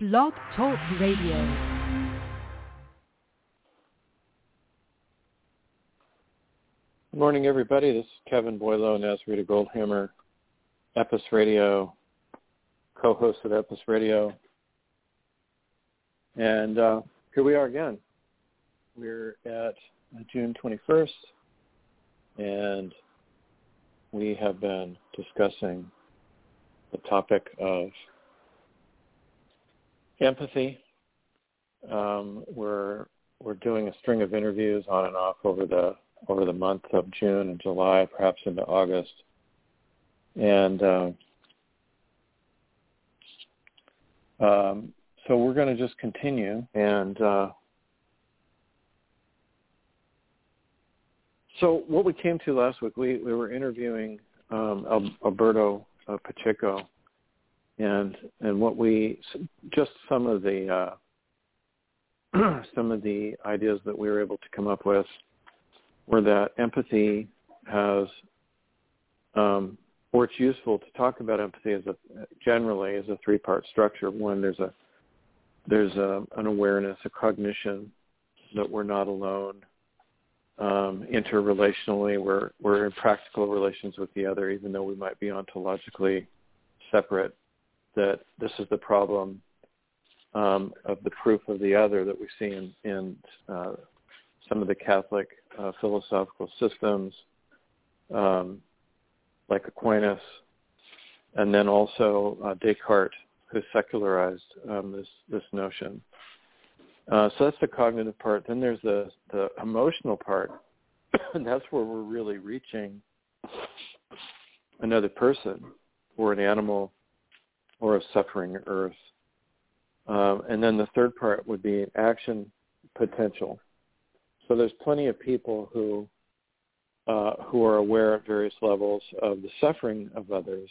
Blog Talk Radio. Good morning, everybody. This is Kevin Boileau, Nazarita Goldhammer, Epis Radio, co-host of Epis Radio. And here we are again. We're at June 21st, and we have been discussing the topic of empathy. We're doing a string of interviews on and off over the month of June and July, perhaps into August. And so we're going to just continue. And so what we came to last week, we were interviewing Alberto Pacheco, and what we just some of the ideas that we were able to come up with were that empathy has, or it's useful to talk about empathy generally as a three-part structure. One, there's an awareness, a cognition that we're not alone. Interrelationally, we're in practical relations with the other, even though we might be ontologically separate. That this is the problem of the proof of the other that we see in some of the Catholic philosophical systems, like Aquinas, and then also Descartes, who secularized this notion. So that's the cognitive part. Then there's the emotional part, and that's where we're really reaching another person or an animal or a suffering earth. And then the third part would be action potential. So there's plenty of people who are aware at various levels of the suffering of others.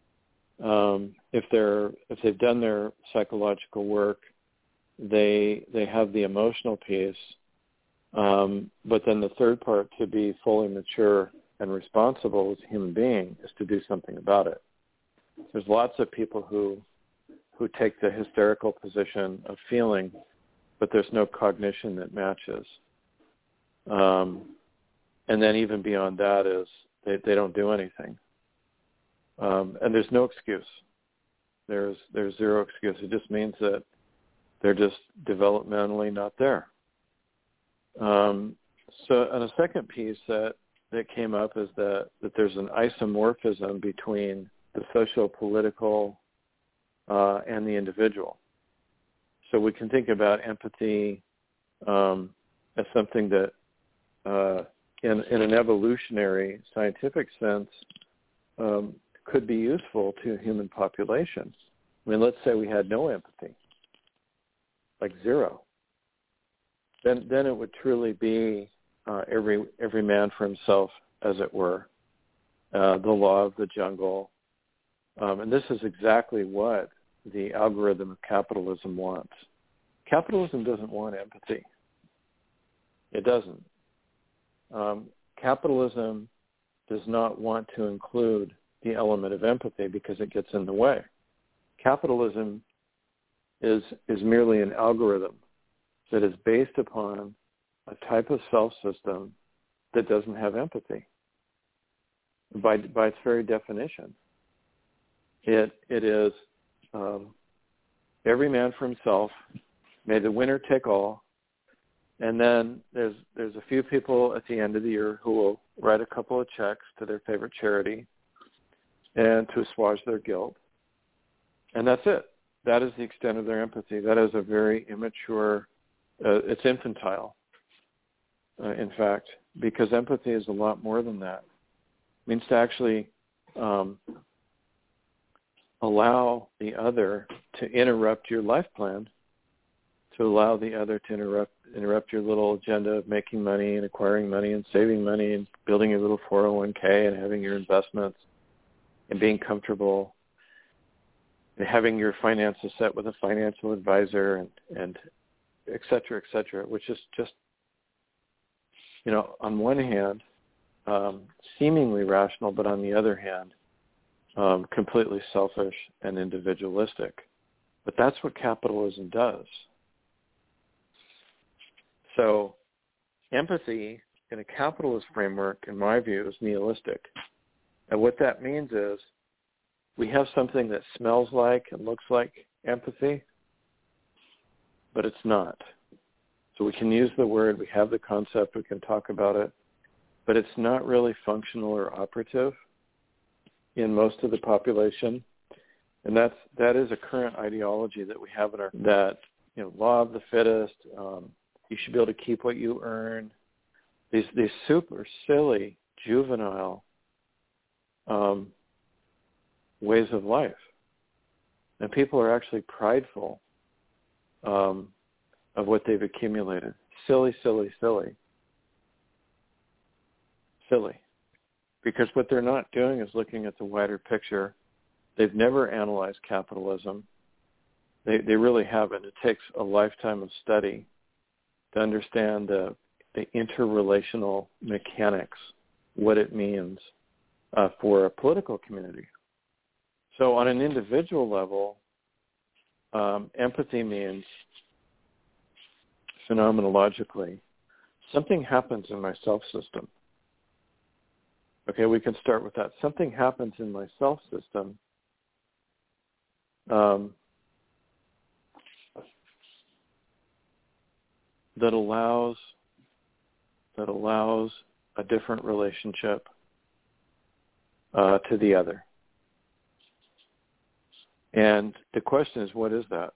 If they've done their psychological work, they have the emotional piece. But then the third part, to be fully mature and responsible as a human being, is to do something about it. There's lots of people who take the hysterical position of feeling, but there's no cognition that matches. And then even beyond that is they don't do anything. And there's no excuse. There's zero excuse. It just means that they're just developmentally not there. So, and a second piece that came up is that there's an isomorphism between the socio-political and the individual. So we can think about empathy as something that in an evolutionary scientific sense could be useful to a human population. I mean, let's say we had no empathy, like zero. Then it would truly be every man for himself, as it were, the law of the jungle. And this is exactly what the algorithm of capitalism wants. Capitalism doesn't want empathy. It doesn't. Capitalism does not want to include the element of empathy because it gets in the way. Capitalism is merely an algorithm that is based upon a type of self-system that doesn't have empathy. By its very definition, it is every man for himself, may the winner take all. And then there's a few people at the end of the year who will write a couple of checks to their favorite charity and to assuage their guilt. And that's it. That is the extent of their empathy. That is a very immature, it's infantile, in fact, because empathy is a lot more than that. It means to actually allow the other to interrupt your life plan, to allow the other to interrupt your little agenda of making money and acquiring money and saving money and building your little 401k and having your investments and being comfortable and having your finances set with a financial advisor and et cetera, which is just, on one hand, seemingly rational, but on the other hand, completely selfish and individualistic. But that's what capitalism does. So empathy in a capitalist framework, in my view, is nihilistic. And what that means is we have something that smells like and looks like empathy, but it's not. So we can use the word, we have the concept, we can talk about it, but it's not really functional or operative in most of the population. And that is a current ideology that we have in our, that, law of the fittest, you should be able to keep what you earn. These super silly, juvenile ways of life. And people are actually prideful of what they've accumulated. Silly. Because what they're not doing is looking at the wider picture. They've never analyzed capitalism. They really haven't. It takes a lifetime of study to understand the interrelational mechanics, what it means for a political community. So on an individual level, empathy means, phenomenologically, something happens in my self system. Okay, we can start with that. Something happens in my self system that allows a different relationship to the other. And the question is, what is that?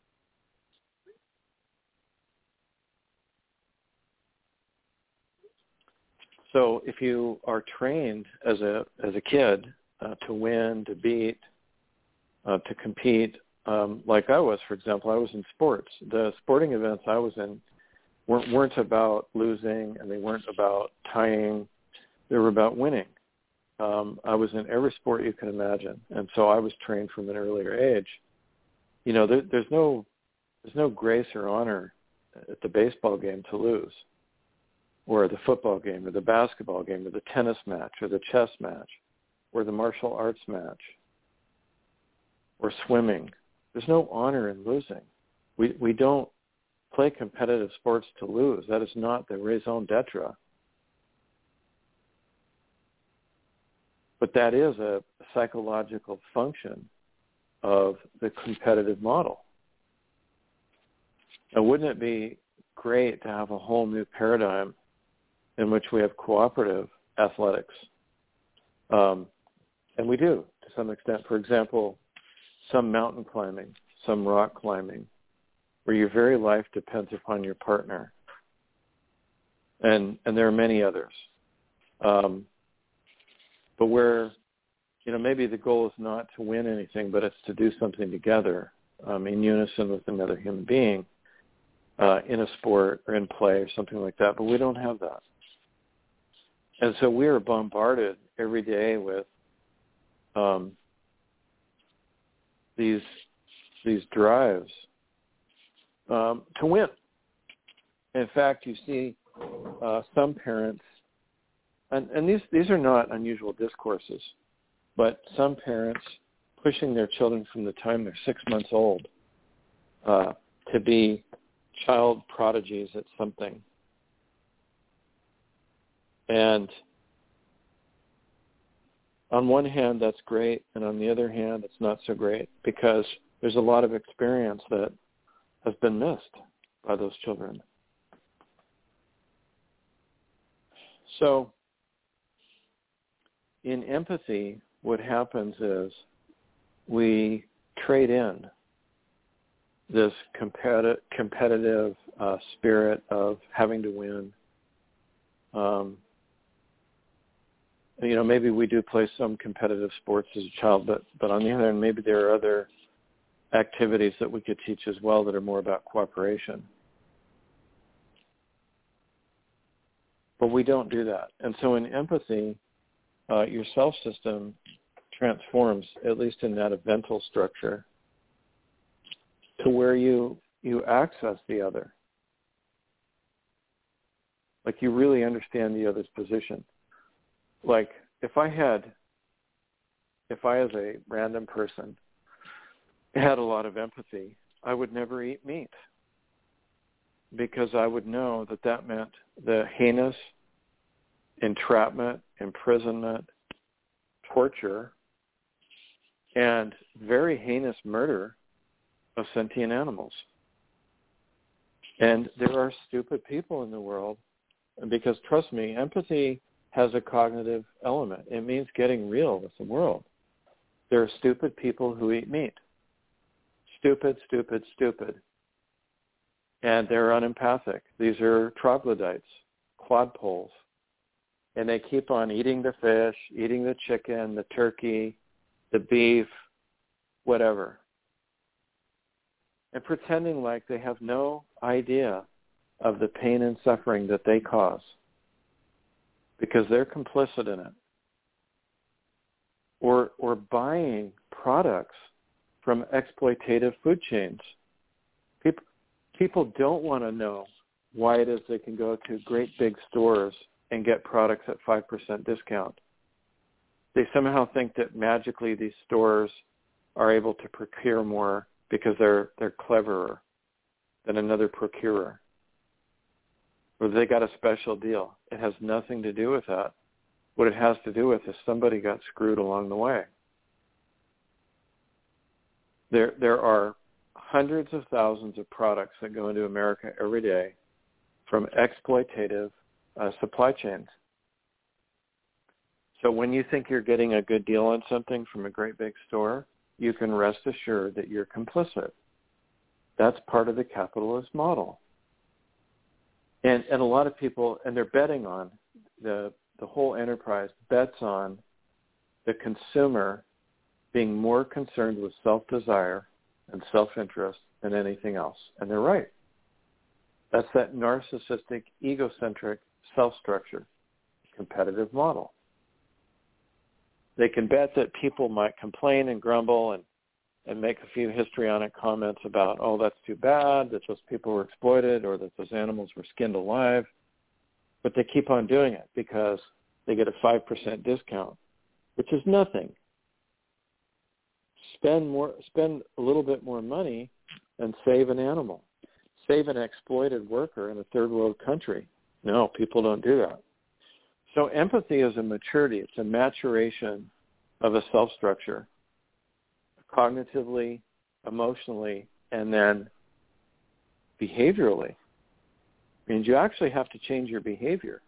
So if you are trained as a kid to win, to beat, to compete, like I was, for example, I was in sports. The sporting events I was in weren't about losing, and they weren't about tying. They were about winning. I was in every sport you can imagine, and so I was trained from an earlier age. There's no grace or honor at the baseball game to lose, or the football game, or the basketball game, or the tennis match, or the chess match, or the martial arts match, or swimming. There's no honor in losing. We don't play competitive sports to lose. That is not the raison d'etre. But that is a psychological function of the competitive model. Now, wouldn't it be great to have a whole new paradigm in which we have cooperative athletics? And we do, to some extent. For example, some mountain climbing, some rock climbing, where your very life depends upon your partner. And there are many others. But where, maybe the goal is not to win anything, but it's to do something together in unison with another human being in a sport or in play or something like that. But we don't have that. And so we are bombarded every day with these drives to win. In fact, you see some parents, and these are not unusual discourses, but some parents pushing their children from the time they're 6 months old to be child prodigies at something. And on one hand, that's great, and on the other hand, it's not so great, because there's a lot of experience that has been missed by those children. So in empathy, what happens is we trade in this competitive spirit of having to win. Maybe we do play some competitive sports as a child, but on the other hand, maybe there are other activities that we could teach as well that are more about cooperation. But we don't do that. And so in empathy, your self system transforms, at least in that evental structure, to where you access the other. Like you really understand the other's position. Like if I as a random person had a lot of empathy, I would never eat meat, because I would know that that meant the heinous entrapment, imprisonment, torture, and very heinous murder of sentient animals. And there are stupid people in the world, because trust me, empathy has a cognitive element. It means getting real with the world. There are stupid people who eat meat. Stupid, stupid, stupid. And they're unempathic. These are troglodytes, quadpoles. And they keep on eating the fish, eating the chicken, the turkey, the beef, whatever. And pretending like they have no idea of the pain and suffering that they cause, because they're complicit in it. Or buying products from exploitative food chains. People don't want to know why it is they can go to great big stores and get products at 5% discount. They somehow think that magically these stores are able to procure more because they're cleverer than another procurer, or they got a special deal. It has nothing to do with that. What it has to do with is somebody got screwed along the way. There are hundreds of thousands of products that go into America every day from exploitative supply chains. So when you think you're getting a good deal on something from a great big store, you can rest assured that you're complicit. That's part of the capitalist model. And a lot of people, and they're betting on, the whole enterprise bets on the consumer being more concerned with self-desire and self-interest than anything else. And they're right. That's that narcissistic, egocentric self-structure, competitive model. They can bet that people might complain and grumble and make a few histrionic comments about, oh, that's too bad, that those people were exploited or that those animals were skinned alive. But they keep on doing it because they get a 5% discount, which is nothing. Spend a little bit more money and save an animal. Save an exploited worker in a third world country. No, people don't do that. So empathy is a maturity. It's a maturation of a self-structure, cognitively, emotionally, and then behaviorally. Means you actually have to change your behavior.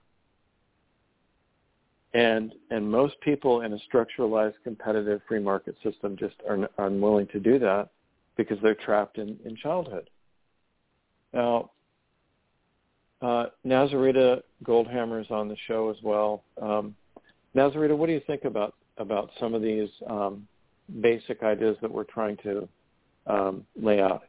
And most people in a structuralized, competitive, free market system just are unwilling to do that because they're trapped in childhood. Now, Nazarita Goldhammer is on the show as well. Nazarita, what do you think about some of these basic ideas that we're trying to lay out?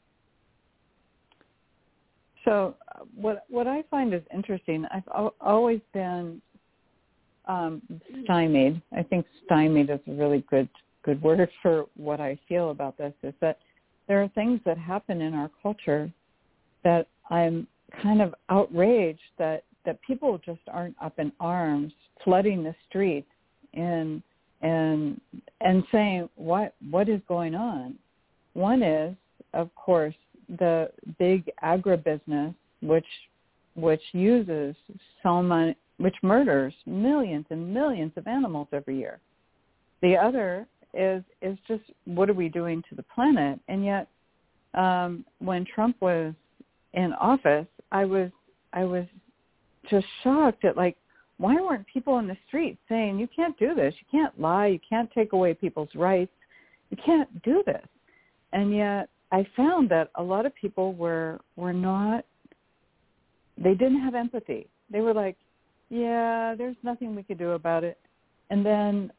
So what I find is interesting, I've always been stymied. I think stymied is a really good word for what I feel about this, is that there are things that happen in our culture that I'm kind of outraged that people just aren't up in arms, flooding the streets and saying what is going on. One is, of course, the big agribusiness which uses so much, which murders millions and millions of animals every year. The other is just what are we doing to the planet? And yet, when Trump was in office, I was just shocked at, like, why weren't people in the street saying, you can't do this, you can't lie, you can't take away people's rights, you can't do this. And yet I found that a lot of people were not, they didn't have empathy. They were like, yeah, there's nothing we could do about it. And then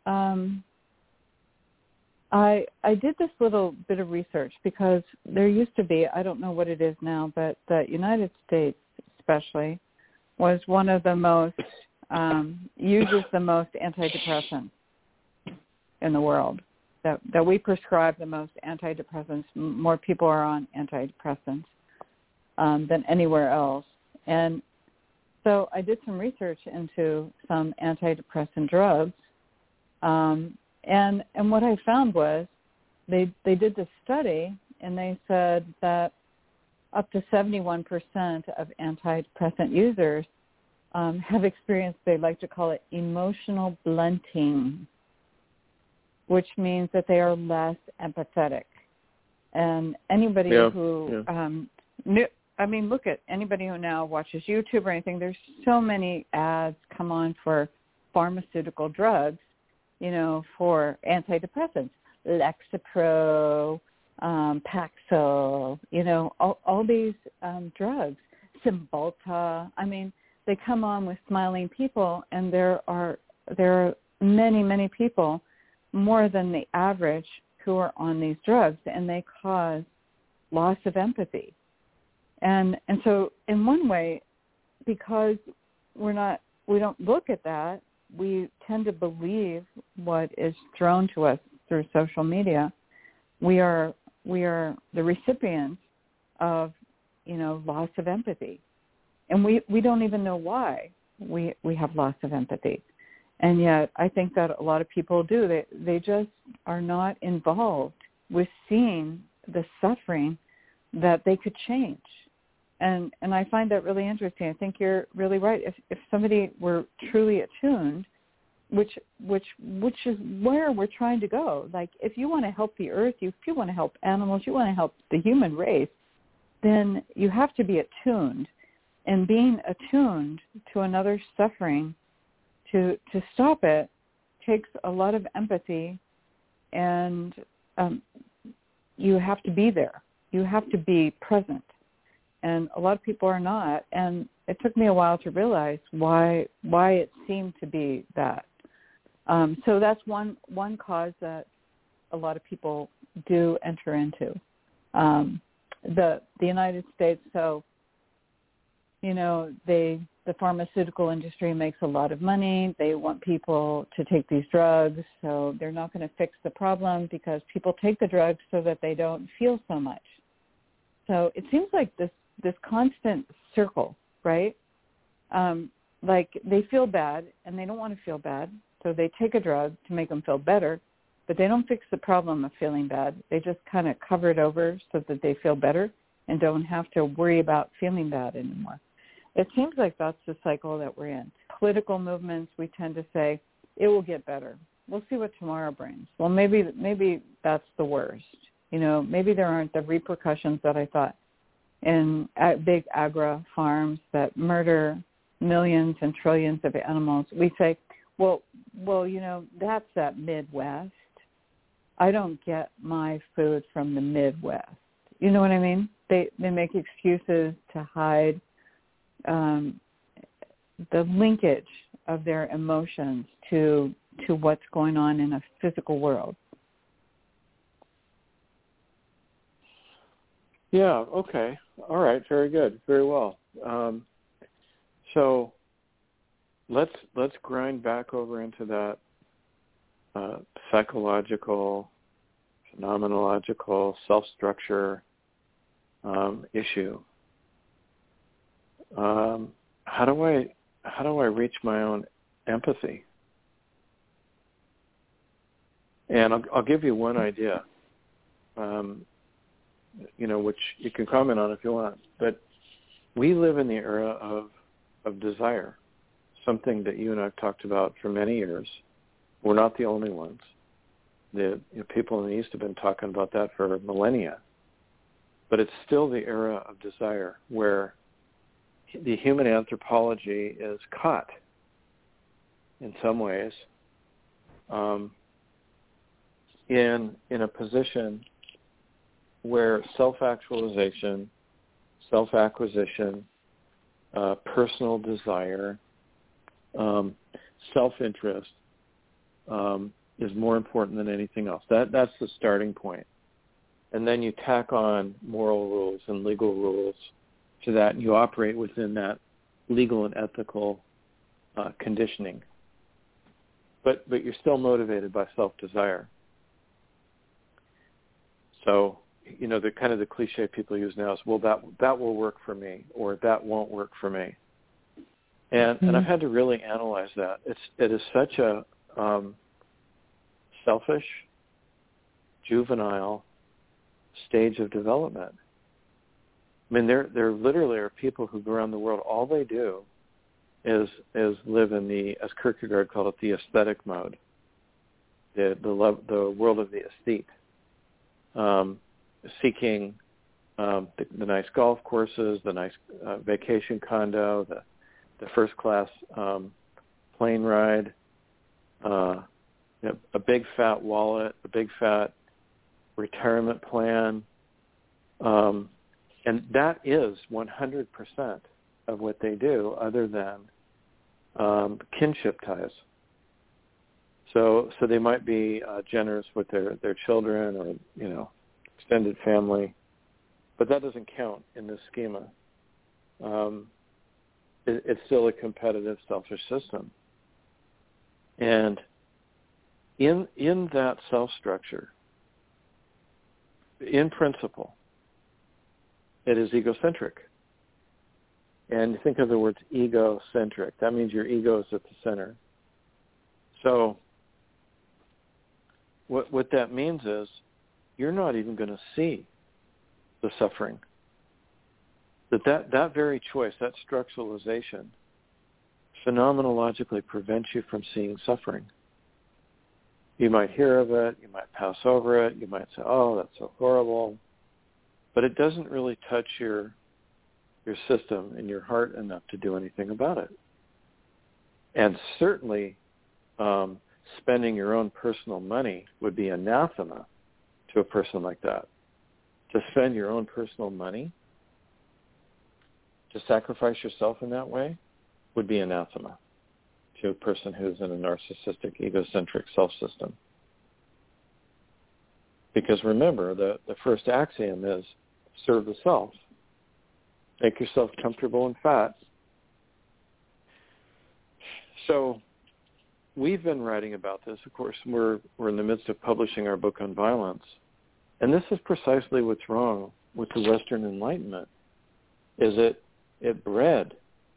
I did this little bit of research because there used to be, I don't know what it is now, but the United States especially was one of the most, uses the most antidepressants in the world, that we prescribe the most antidepressants. More people are on antidepressants than anywhere else. And so I did some research into some antidepressant drugs, and what I found was they did this study, and they said that up to 71% of antidepressant users have experienced, they like to call it emotional blunting, which means that they are less empathetic. And anybody who, look at anybody who now watches YouTube or anything, there's so many ads come on for pharmaceutical drugs, for antidepressants, Lexapro, Paxil, all these drugs, Cymbalta. They come on with smiling people, and there are many, many people, more than the average, who are on these drugs, and they cause loss of empathy. And so in one way, because we don't look at that, we tend to believe what is thrown to us through social media. We are the recipients of, loss of empathy. And we don't even know why we have loss of empathy. And yet I think that a lot of people do. They just are not involved with seeing the suffering that they could change. And I find that really interesting. I think you're really right. If somebody were truly attuned, which is where we're trying to go. Like, if you want to help the earth, if you want to help animals, you want to help the human race, then you have to be attuned. And being attuned to another's suffering, to stop it, takes a lot of empathy, and you have to be there. You have to be present. And a lot of people are not. And it took me a while to realize why it seemed to be that. So that's one cause that a lot of people do enter into. The United States, so, the pharmaceutical industry makes a lot of money. They want people to take these drugs, so they're not going to fix the problem because people take the drugs so that they don't feel so much. So it seems like this constant circle, right? Like, they feel bad and they don't want to feel bad, so they take a drug to make them feel better, but they don't fix the problem of feeling bad. They just kind of cover it over so that they feel better and don't have to worry about feeling bad anymore. It seems like that's the cycle that we're in. Political movements, we tend to say, it will get better. We'll see what tomorrow brings. Well, maybe that's the worst. Maybe there aren't the repercussions that I thought in big agri farms that murder millions and trillions of animals. We say, well, that's that Midwest. I don't get my food from the Midwest. You know what I mean? They make excuses to hide the linkage of their emotions to what's going on in a physical world. Yeah, okay. All right, very good. Very well. So let's grind back over into that psychological, phenomenological, self-structure issue. How do I reach my own empathy? And I'll give you one idea, which you can comment on if you want. But we live in the era of desire, something that you and I have talked about for many years. We're not the only ones. People in the East have been talking about that for millennia. But it's still the era of desire where the human anthropology is caught in some ways in a position where self-actualization, self-acquisition, personal desire, self-interest is more important than anything else. That's the starting point. And then you tack on moral rules and legal rules to that, and you operate within that legal and ethical conditioning. But you're still motivated by self-desire. So, the cliche people use now is, well, that will work for me, or that won't work for me. And I've had to really analyze that. It is such a selfish juvenile stage of development. I mean, there literally are people who go around the world, all they do is live in the, as Kierkegaard called it, the aesthetic mode, the world of the aesthete, seeking the nice golf courses, the nice vacation condo, the first class plane ride, a big fat wallet, a big fat retirement plan, and that is 100% of what they do, other than kinship ties. So they might be generous with their children or extended family, but that doesn't count in this schema. It's still a competitive, selfish system, and in that self structure, in principle, it is egocentric. And think of the words egocentric. That means your ego is at the center. So what that means is you're not even going to see the suffering. That very choice, that structuralization, phenomenologically prevents you from seeing suffering. You might hear of it, you might pass over it, you might say, oh, that's so horrible. But it doesn't really touch your system and your heart enough to do anything about it. And certainly spending your own personal money would be anathema to a person like that. To spend your own personal money, to sacrifice yourself in that way, would be anathema to a person who's in a narcissistic, egocentric self-system. Because remember, the first axiom is serve the self. Make yourself comfortable and fat. So we've been writing about this. Of course, we're in the midst of publishing our book on violence. And this is precisely what's wrong with the Western Enlightenment, is it bred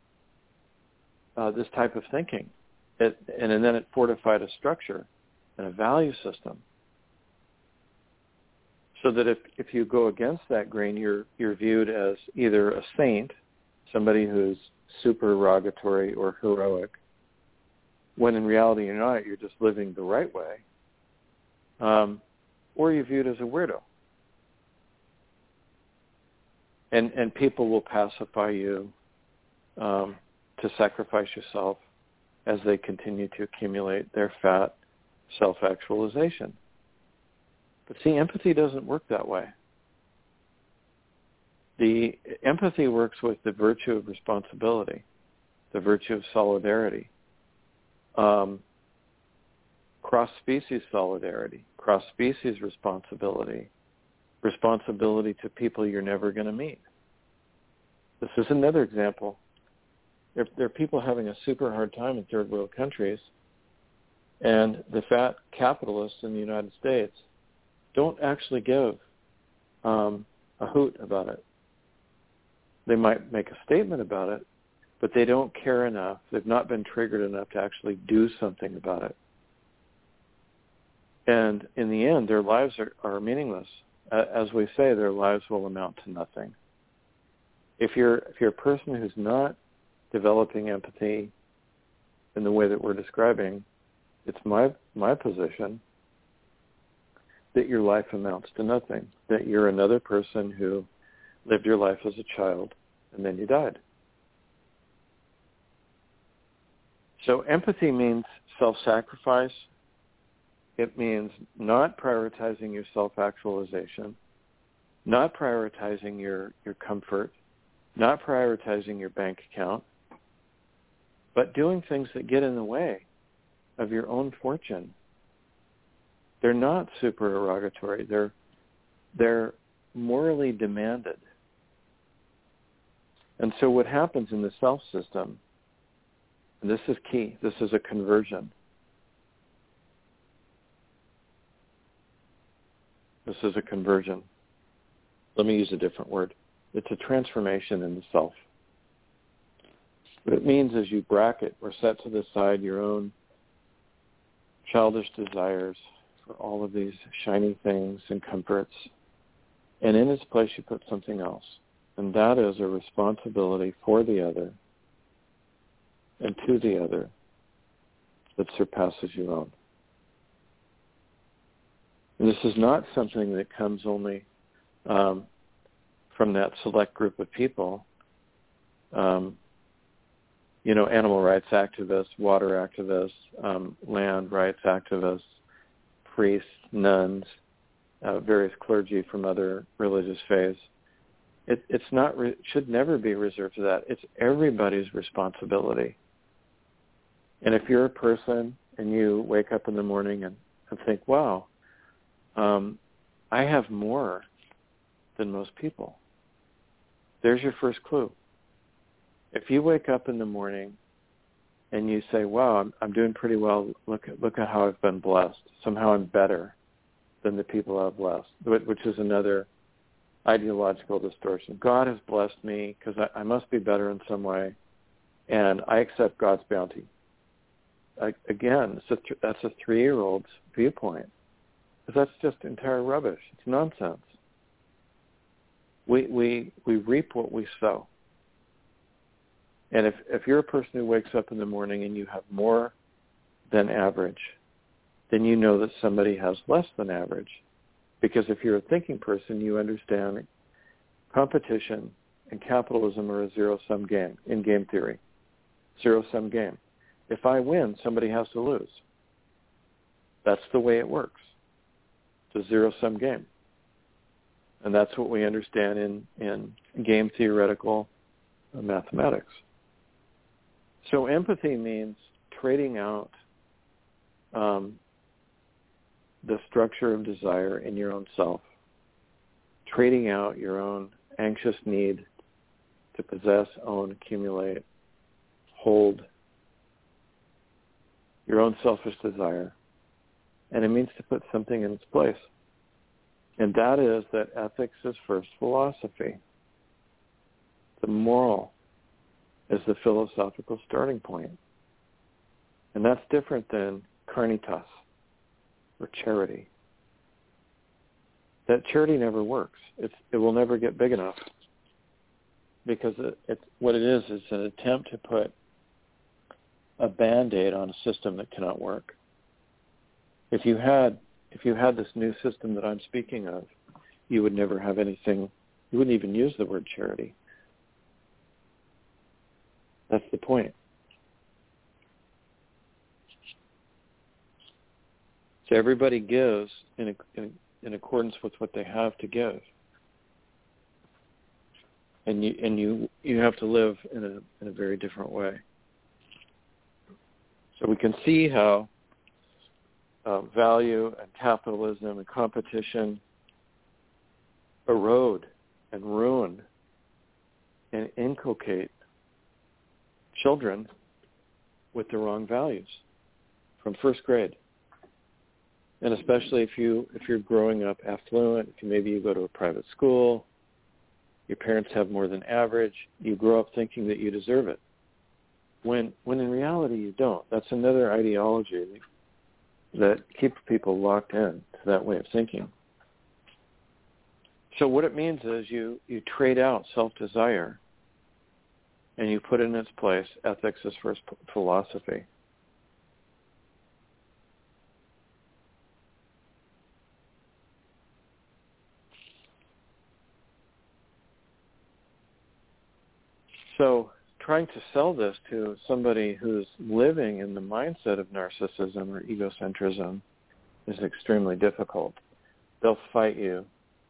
this type of thinking. And then it fortified a structure and a value system. So that if you go against that grain, you're viewed as either a saint, somebody who's supererogatory or heroic, when in reality you're not, you're just living the right way, or you're viewed as a weirdo. And people will pacify you to sacrifice yourself as they continue to accumulate their fat self-actualization. But see, empathy doesn't work that way. The empathy works with the virtue of responsibility, the virtue of solidarity, cross-species solidarity, cross-species responsibility, responsibility to people you're never going to meet. This is another example. There are people having a super hard time in third world countries, and the fat capitalists in the United States don't actually give a hoot about it. They might make a statement about it, but they don't care enough. They've not been triggered enough to actually do something about it. And in the end, their lives are meaningless. As we say, their lives will amount to nothing. If you're a person who's not developing empathy in the way that we're describing, it's my position that your life amounts to nothing, that you're another person who lived your life as a child and then you died. So empathy means self-sacrifice. It means not prioritizing your self-actualization, not prioritizing your comfort, not prioritizing your bank account, but doing things that get in the way of your own fortune. They're not supererogatory. They're morally demanded. And so what happens in the self system, and this is key, this is a conversion. This is a conversion. Let me use a different word. It's a transformation in the self. What it means is you bracket or set to the side your own childish desires for all of these shiny things and comforts. And in its place you put something else. And that is a responsibility for the other and to the other that surpasses your own. And this is not something that comes only from that select group of people, animal rights activists, water activists, land rights activists, priests, nuns, various clergy from other religious faiths. It's not should never be reserved to that. It's everybody's responsibility. And if you're a person and you wake up in the morning and think, wow, I have more than most people, there's your first clue. If you wake up in the morning and you say, wow, I'm doing pretty well, look at how I've been blessed. Somehow I'm better than the people I've blessed, which is another ideological distortion. God has blessed me because I must be better in some way, and I accept God's bounty. Again, that's a 3-year-old's viewpoint, because that's just entire rubbish. It's nonsense. We reap what we sow. And if you're a person who wakes up in the morning and you have more than average, then you know that somebody has less than average. Because if you're a thinking person, you understand competition and capitalism are a zero-sum game in game theory. Zero-sum game. If I win, somebody has to lose. That's the way it works. It's a zero-sum game. And that's what we understand in game theoretical mathematics. So empathy means trading out the structure of desire in your own self, trading out your own anxious need to possess, own, accumulate, hold, your own selfish desire. And it means to put something in its place. And that is that ethics is first philosophy. The moral is the philosophical starting point. And that's different than carnitas or charity. That charity never works. It will never get big enough, because what it is an attempt to put a Band-Aid on a system that cannot work. If you had this new system that I'm speaking of, you would never have anything. You wouldn't even use the word charity. That's the point. So everybody gives in accordance with what they have to give, and you have to live in a very different way. So we can see how value and capitalism and competition erode and ruin and inculcate children with the wrong values from first grade. And especially if you're growing up affluent, maybe you go to a private school, your parents have more than average, you grow up thinking that you deserve it. When in reality you don't. That's another ideology that keeps people locked in to that way of thinking. So what it means is you trade out self-desire and you put in its place ethics as first philosophy. So trying to sell this to somebody who's living in the mindset of narcissism or egocentrism is extremely difficult. They'll fight you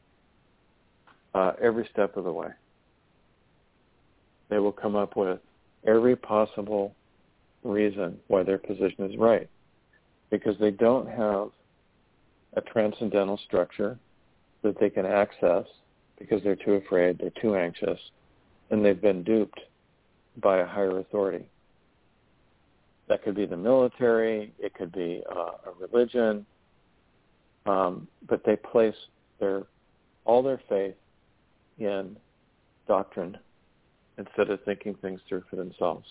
every step of the way. They will come up with every possible reason why their position is right, because they don't have a transcendental structure that they can access because they're too afraid, they're too anxious, and they've been duped by a higher authority. That could be the military, it could be a religion, but they place all their faith in doctrine instead of thinking things through for themselves.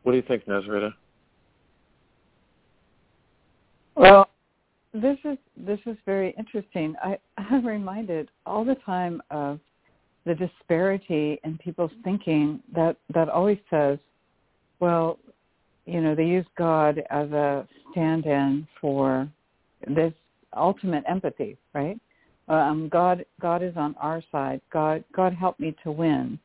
What do you think, Nazrita? Well, this is very interesting. I'm reminded all the time of the disparity in people's thinking that always says, well, they use God as a stand-in for this ultimate empathy, right? God is on our side. God helped me to win.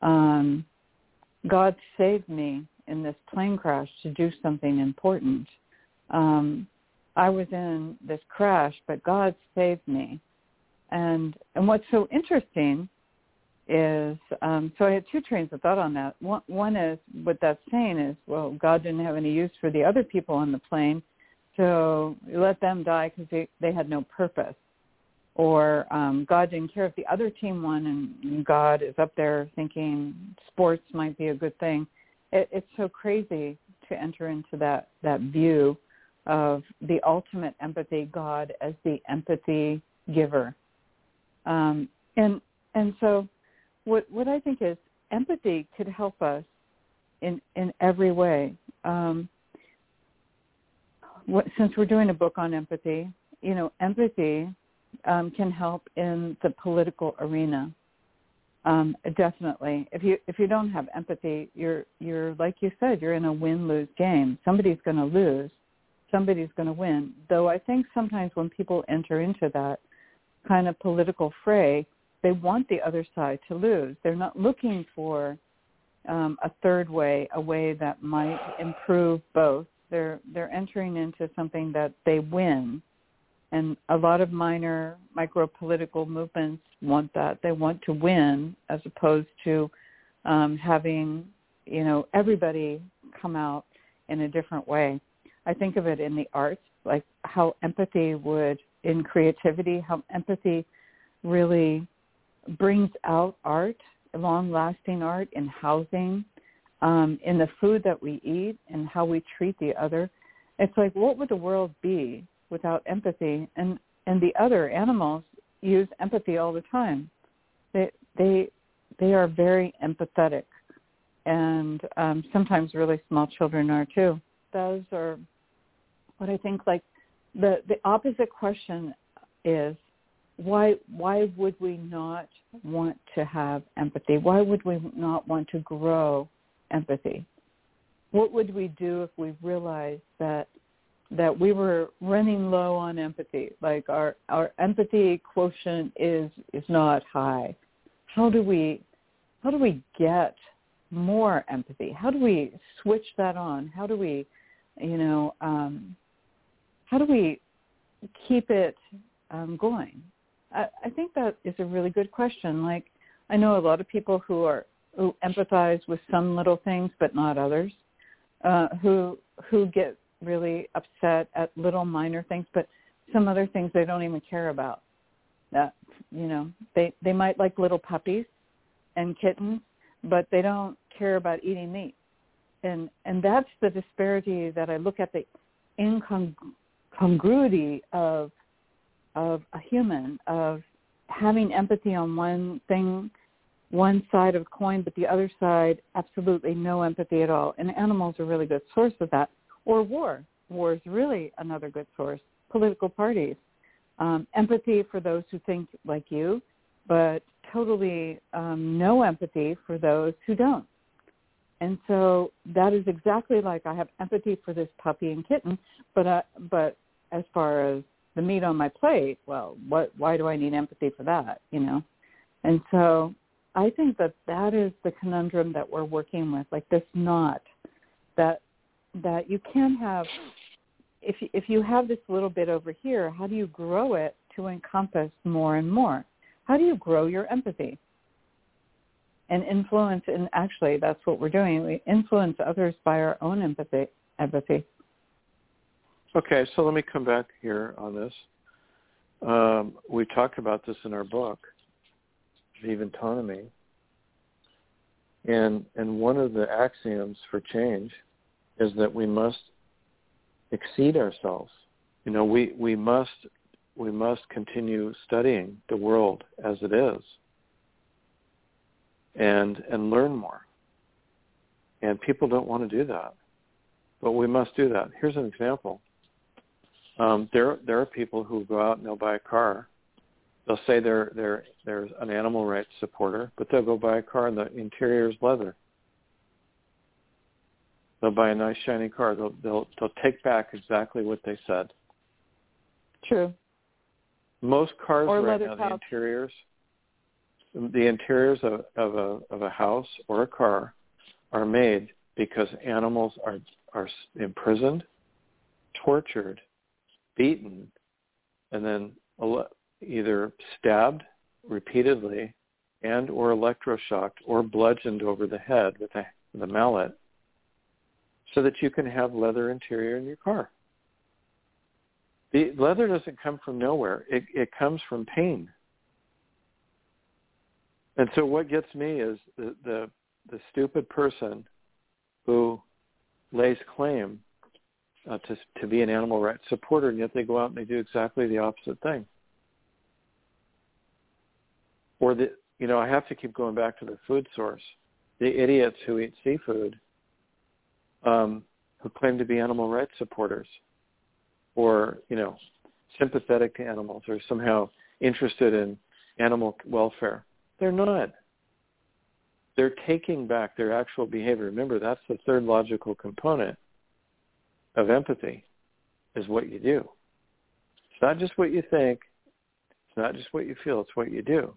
God saved me in this plane crash to do something important. I was in this crash, but God saved me. And what's so interesting is, so I had two trains of thought on that. One is, what that's saying is, well, God didn't have any use for the other people on the plane, so let them die because they had no purpose. Or God didn't care if the other team won, and God is up there thinking sports might be a good thing. It's so crazy to enter into that view of the ultimate empathy, God as the empathy giver. And so what I think is empathy could help us in every way. Since we're doing a book on empathy, empathy can help in the political arena. Definitely. If you don't have empathy, you're like you said, you're in a win-lose game. Somebody's going to lose. Somebody's going to win. Though I think sometimes when people enter into that kind of political fray, they want the other side to lose. They're not looking for a third way, a way that might improve both. They're entering into something that they win. And a lot of micro-political movements want that. They want to win as opposed to having, everybody come out in a different way. I think of it in the arts, like how empathy would, in creativity, how empathy really brings out art, long-lasting art in housing, in the food that we eat and how we treat the other. It's like, what would the world be without empathy? And the other animals use empathy all the time. They are very empathetic, and sometimes really small children are too. Those are what I think. Like the opposite question is, why would we not want to have empathy? Why would we not want to grow empathy? What would we do if we realized that we were running low on empathy, like our empathy quotient is not high? How do we get more empathy? How do we switch that on? How do we keep it going? I think that is a really good question. Like, I know a lot of people who empathize with some little things but not others, who get really upset at little minor things, but some other things they don't even care about. They might like little puppies and kittens, but they don't care about eating meat. And that's the disparity that I look at, the incongruity of a human, of having empathy on one thing, one side of the coin, but the other side, absolutely no empathy at all. And animals are a really good source of that. Or war. War is really another good source. Political parties. Empathy for those who think like you, but totally no empathy for those who don't. And so that is exactly like I have empathy for this puppy and kitten, but as far as the meat on my plate, well, why do I need empathy for that, And so I think that is the conundrum that we're working with, like this knot that you can have. If you have this little bit over here, how do you grow it to encompass more and more? How do you grow your empathy and influence? And actually, that's what we're doing. We influence others by our own empathy. Okay, so let me come back here on this. We talked about this in our book, Vivantonomy. And one of the axioms for change is that we must exceed ourselves. We must continue studying the world as it is and learn more. And people don't want to do that. But we must do that. Here's an example. There are people who go out and they'll buy a car. They'll say they're an animal rights supporter, but they'll go buy a car and the interior is leather. They'll buy a nice shiny car. They'll take back exactly what they said. True. Most cars or right now, the interiors of a house or a car are made because animals are imprisoned, tortured, beaten, and then either stabbed repeatedly and or electroshocked or bludgeoned over the head with the mallet so that you can have leather interior in your car. The leather doesn't come from nowhere. It comes from pain. And so what gets me is the stupid person who lays claim to be an animal rights supporter, and yet they go out and they do exactly the opposite thing. Or I have to keep going back to the food source. The idiots who eat seafood, who claim to be animal rights supporters, or sympathetic to animals, or somehow interested in animal welfare. They're not. They're taking back their actual behavior. Remember, that's the third logical component of empathy, is what you do. It's not just what you think. It's not just what you feel. It's what you do.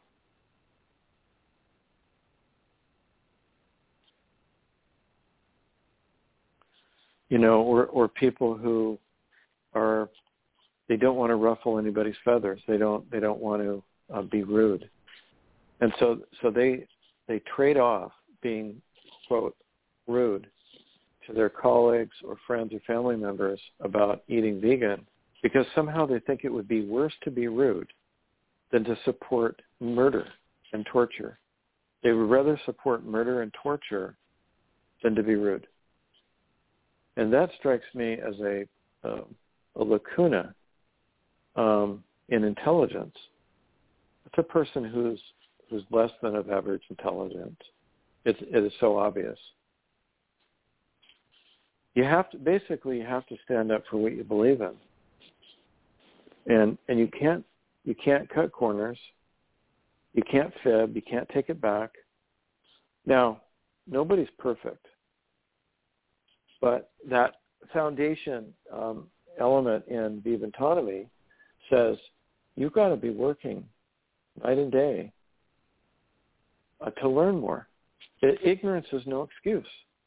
Or people who they don't want to ruffle anybody's feathers. They don't want to be rude. And so they trade off being, quote, rude to their colleagues or friends or family members about eating vegan because somehow they think it would be worse to be rude than to support murder and torture. They would rather support murder and torture than to be rude. And that strikes me as a lacuna in intelligence. It's a person who's less than of average intelligence. It is so obvious. You have to stand up for what you believe in, and you can't cut corners. You can't fib. You can't take it back. Now, nobody's perfect, but that foundation element in Viva Autonomy says you've got to be working night and day to learn more. Ignorance is no excuse.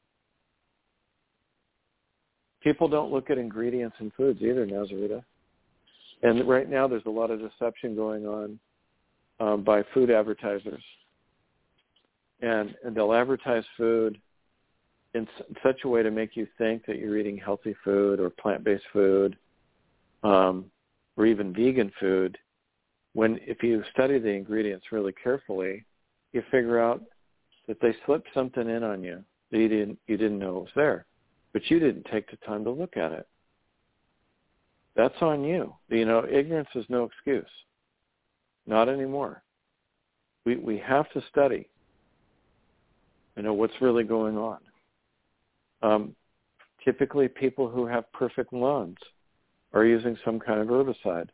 People don't look at ingredients in foods either, Nazarita. And right now there's a lot of deception going on by food advertisers. And they'll advertise food in such a way to make you think that you're eating healthy food or plant-based food or even vegan food, when if you study the ingredients really carefully, you figure out that they slipped something in on you that you didn't know was there, but you didn't take the time to look at it. That's on you. Ignorance is no excuse. Not anymore. We have to study what's really going on. Typically, people who have perfect lawns are using some kind of herbicide.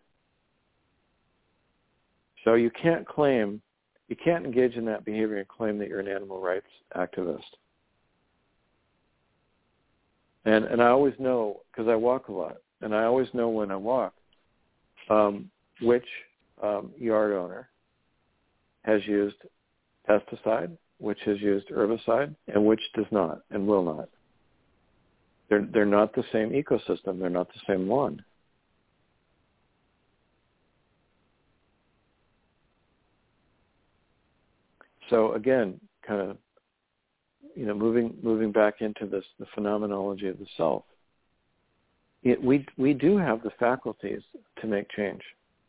So you can't engage in that behavior and claim that you're an animal rights activist. And I always know, because I walk a lot, and I always know when I walk which yard owner has used pesticide, which has used herbicide, and which does not and will not. They're not the same ecosystem. They're not the same lawn. So again, kind of, moving back into the phenomenology of the self. We do have the faculties to make change.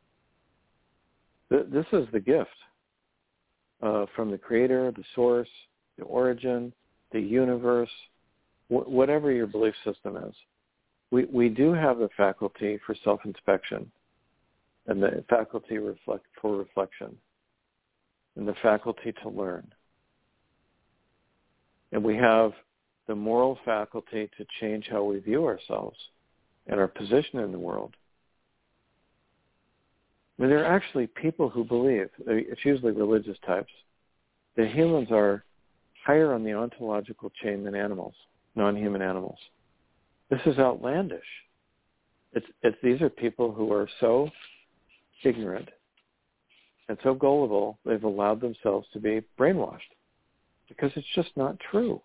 This is the gift from the Creator, the Source, the origin, the universe, whatever your belief system is. We do have the faculty for self-inspection and the faculty for reflection and the faculty to learn. And we have the moral faculty to change how we view ourselves and our position in the world. I mean, there are actually people who believe, it's usually religious types, that humans are higher on the ontological chain than animals, non-human animals. This is outlandish. These are people who are so ignorant and so gullible, they've allowed themselves to be brainwashed because it's just not true.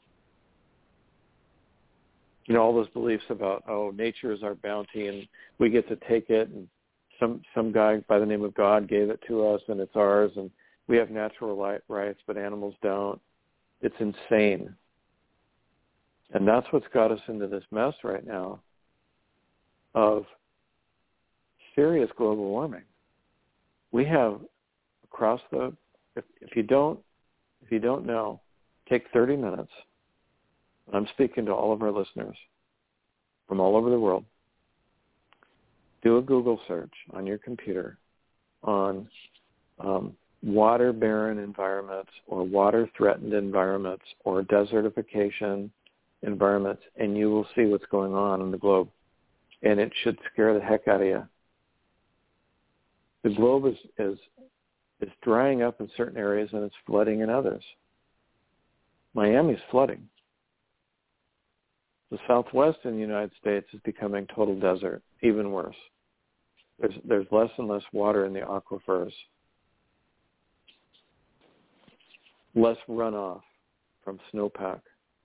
You know, all those beliefs about, nature is our bounty and we get to take it, and some guy by the name of God gave it to us and it's ours, and we have natural rights but animals don't. It's insane. And that's what's got us into this mess right now of serious global warming. We have across if you don't know, take 30 minutes. I'm speaking to all of our listeners from all over the world. Do a Google search on your computer on water-barren environments or water-threatened environments or desertification environments, and you will see what's going on in the globe. And it should scare the heck out of you. The globe is drying up in certain areas and it's flooding in others. Miami's flooding. The Southwest in the United States is becoming total desert, even worse. There's less and less water in the aquifers, less runoff from snowpack.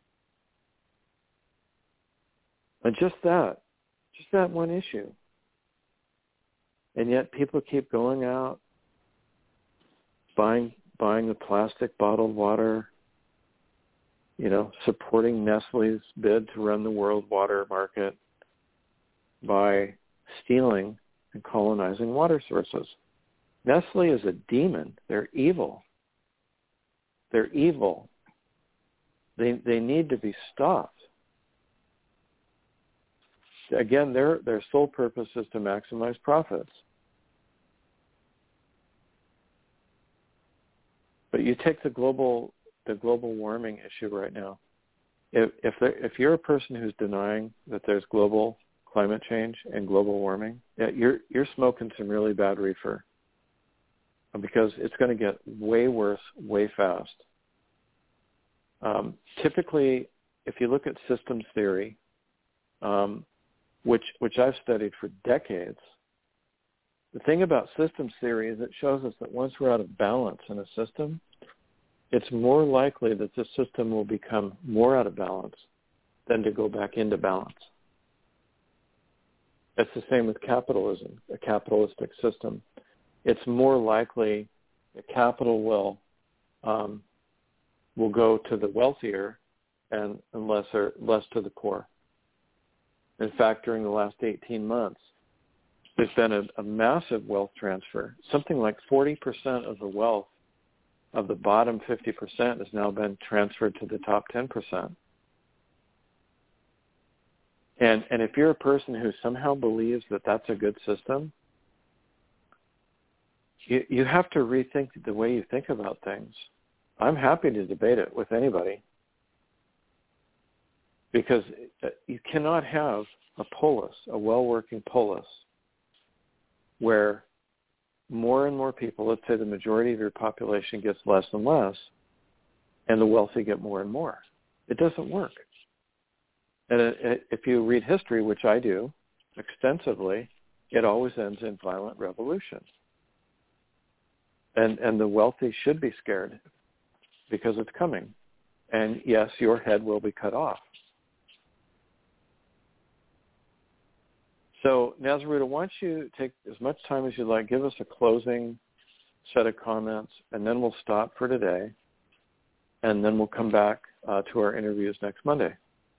And just that one issue. And yet people keep going out, buying the plastic bottled water, supporting Nestle's bid to run the world water market by stealing and colonizing water sources. Nestle is a demon. They're evil. They're evil. They need to be stopped. Again, their sole purpose is to maximize profits. But you take the global warming issue right now. If you're a person who's denying that there's global climate change and global warming, you're smoking some really bad reefer, because it's going to get way worse, way fast. Typically, if you look at systems theory, which I've studied for decades, the thing about systems theory is it shows us that once we're out of balance in a system, it's more likely that the system will become more out of balance than to go back into balance. It's the same with capitalism, a capitalistic system. It's more likely that capital will go to the wealthier and less to the poor. In fact, during the last 18 months, there's been a massive wealth transfer. Something like 40% of the wealth of the bottom 50% has now been transferred to the top 10%. And if you're a person who somehow believes that that's a good system, you have to rethink the way you think about things. I'm happy to debate it with anybody, because you cannot have a polis, a well-working polis, where more and more people, let's say the majority of your population gets less and less, and the wealthy get more and more. It doesn't work. And if you read history, which I do extensively, it always ends in violent revolution. And the wealthy should be scared because it's coming. And yes, your head will be cut off. So, Nazarita, why don't you take as much time as you'd like, give us a closing set of comments, and then we'll stop for today, and then we'll come back to our interviews next Monday.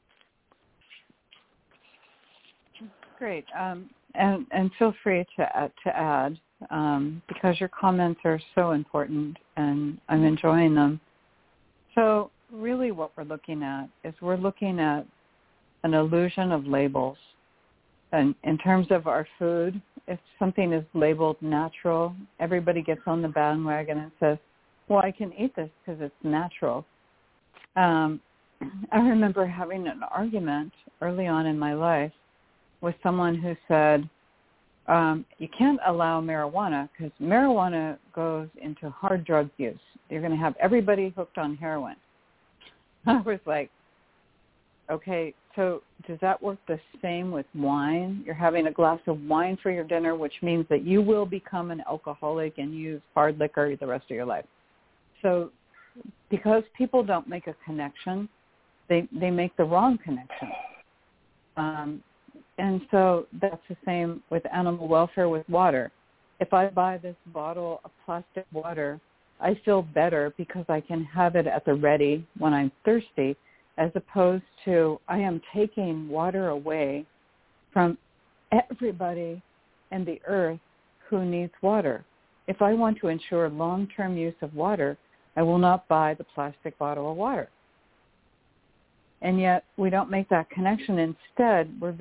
Great. And feel free to add, because your comments are so important, and I'm enjoying them. So really what we're looking at is we're looking at an illusion of labels. And in terms of our food, if something is labeled natural, everybody gets on the bandwagon and says, well, I can eat this because it's natural. I remember having an argument early on in my life with someone who said, you can't allow marijuana because marijuana goes into hard drug use. You're going to have everybody hooked on heroin. I was like, okay, so does that work the same with wine? You're having a glass of wine for your dinner, which means that you will become an alcoholic and use hard liquor the rest of your life. So because people don't make a connection, they make the wrong connection. And so that's the same with animal welfare with water. If I buy this bottle of plastic water, I feel better because I can have it at the ready when I'm thirsty, as opposed to I am taking water away from everybody in the earth who needs water. If I want to ensure long-term use of water, I will not buy the plastic bottle of water. And yet we don't make that connection. Instead, we're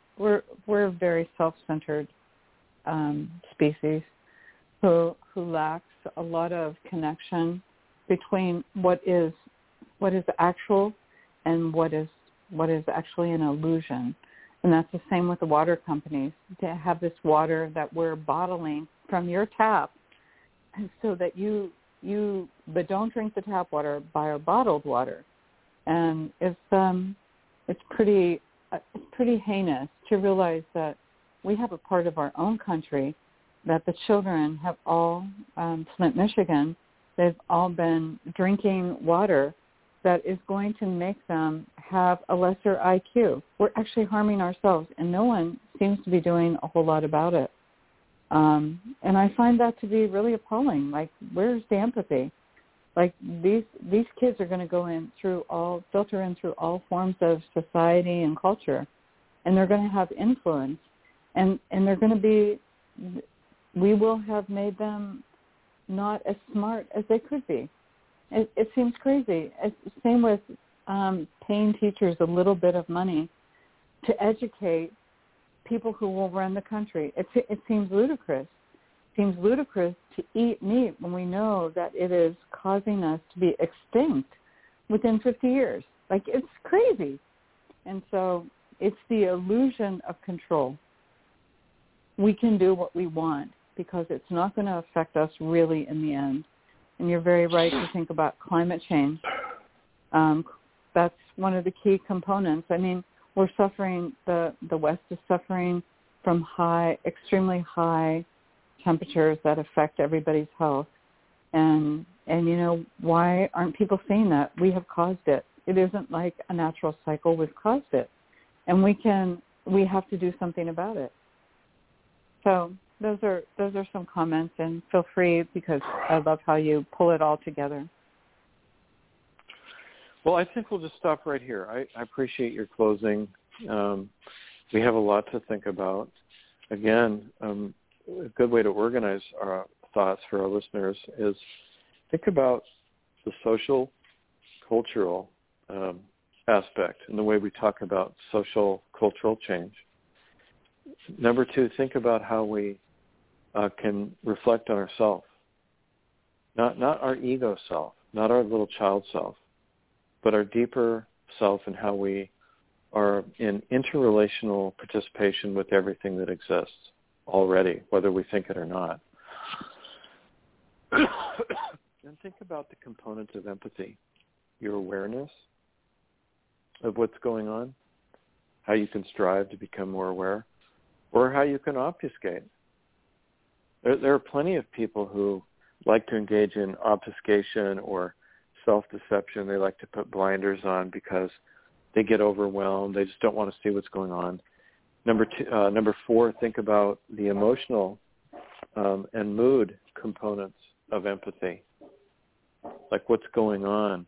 a very self-centered species who lacks a lot of connection between what is actual and what is actually an illusion. And that's the same with the water companies. To have this water that we're bottling from your tap, so that but don't drink the tap water, buy our bottled water. And it's pretty heinous to realize that we have a part of our own country that the children have all, Flint, Michigan, they've all been drinking water that is going to make them have a lesser IQ. We're actually harming ourselves, and no one seems to be doing a whole lot about it. And I find that to be really appalling. Like, where's the empathy? Like, these kids are going to filter in through all forms of society and culture, and they're going to have influence, and they're going to be, we will have made them not as smart as they could be. It seems crazy. It's the same with paying teachers a little bit of money to educate people who will run the country. It seems ludicrous. It seems ludicrous to eat meat when we know that it is causing us to be extinct within 50 years. Like, it's crazy. And so it's the illusion of control. We can do what we want because it's not going to affect us really in the end. And you're very right to think about climate change. That's one of the key components. I mean, we're suffering, the West is suffering from extremely high temperatures that affect everybody's health. And why aren't people seeing that? We have caused it. It isn't like a natural cycle. We've caused it. And we have to do something about it. So those are some comments, and feel free, because I love how you pull it all together. Well, I think we'll just stop right here. I appreciate your closing. We have a lot to think about. Again, a good way to organize our thoughts for our listeners is think about the social, cultural aspect and the way we talk about social, cultural change. Number 2, think about how we can reflect on ourselves, not our ego self, not our little child self, but our deeper self and how we are in interrelational participation with everything that exists already, whether we think it or not. And think about the components of empathy, your awareness of what's going on, how you can strive to become more aware, or how you can obfuscate. There are plenty of people who like to engage in obfuscation or self-deception. They like to put blinders on because they get overwhelmed. They just don't want to see what's going on. Number 4, think about the emotional and mood components of empathy, like what's going on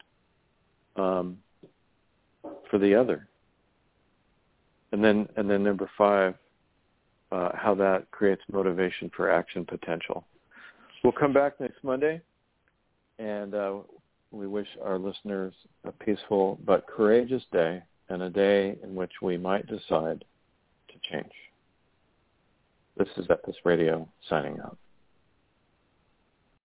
for the other. And then number 5, how that creates motivation for action potential. We'll come back next Monday, and we wish our listeners a peaceful but courageous day, and a day in which we might decide to change. This is Epis Radio signing out.